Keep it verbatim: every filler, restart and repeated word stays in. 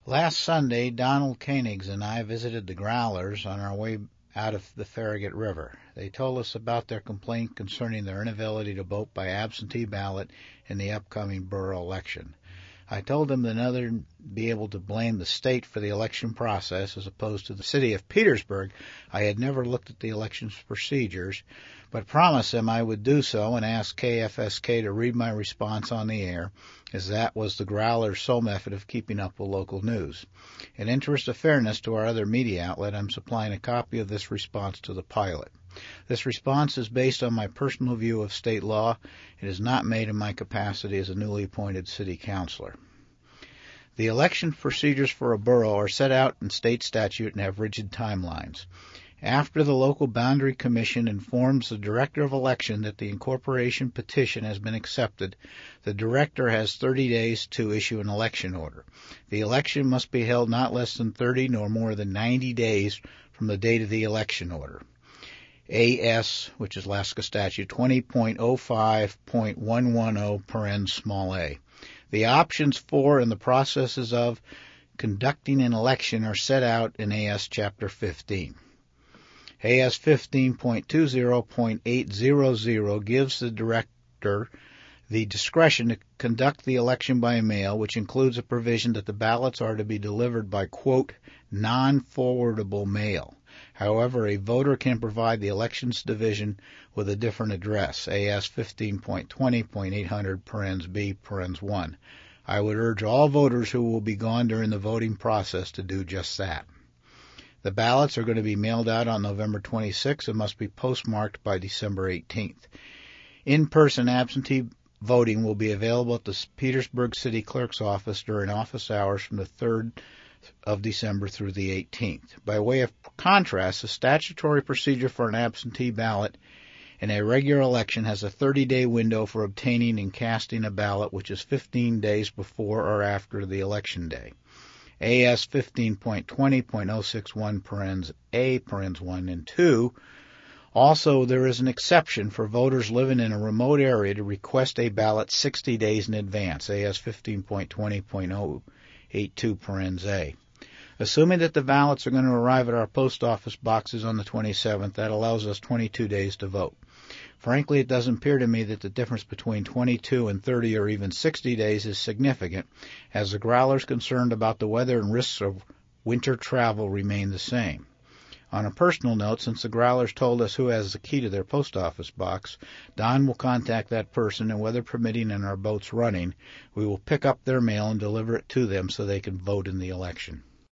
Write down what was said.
Last Sunday, Donald Koenigs and I visited the Growlers on our way out of the Farragut River. They told us about their complaint concerning their inability to vote by absentee ballot in the upcoming borough election. I told them that none would be able to blame the state for the election process as opposed to the city of Petersburg. I had never looked at the election's procedures, but promised them I would do so and asked K F S K to read my response on the air, as that was the Growler's sole method of keeping up with local news. In interest of fairness to our other media outlet, I'm supplying a copy of this response to the pilot. This response is based on my personal view of state law. It is not made in my capacity as a newly appointed city councilor. The election procedures for a borough are set out in state statute and have rigid timelines. After the local boundary commission informs the director of election that the incorporation petition has been accepted, the director has thirty days to issue an election order. The election must be held not less than thirty nor more than ninety days from the date of the election order. A S, which is Alaska Statute twenty point oh five point one ten, parens small a. The options for and the processes of conducting an election are set out in A S Chapter fifteen. A S fifteen point twenty point eight hundred gives the director the discretion to conduct the election by mail, which includes a provision that the ballots are to be delivered by, quote, non-forwardable mail. However, a voter can provide the elections division with a different address, A S fifteen point twenty point eight hundred, parens B, parens one. I would urge all voters who will be gone during the voting process to do just that. The ballots are going to be mailed out on November twenty-sixth and must be postmarked by December eighteenth. In-person absentee voting will be available at the Petersburg City Clerk's office during office hours from the third of December through the eighteenth. By way of contrast, the statutory procedure for an absentee ballot in a regular election has a thirty-day window for obtaining and casting a ballot, which is fifteen days before or after the election day. A S fifteen point twenty point oh six one, parens A, parens one and two. Also, there is an exception for voters living in a remote area to request a ballot sixty days in advance, A S fifteen point twenty point oh eighty-two, parens A. Assuming that the ballots are going to arrive at our post office boxes on the twenty-seventh, that allows us twenty-two days to vote. Frankly, it doesn't appear to me that the difference between twenty-two and thirty or even sixty days is significant, as the Growlers concerned about the weather and risks of winter travel remain the same. On a personal note, since the Growlers told us who has the key to their post office box, Don will contact that person, and weather permitting and our boats running, we will pick up their mail and deliver it to them so they can vote in the election.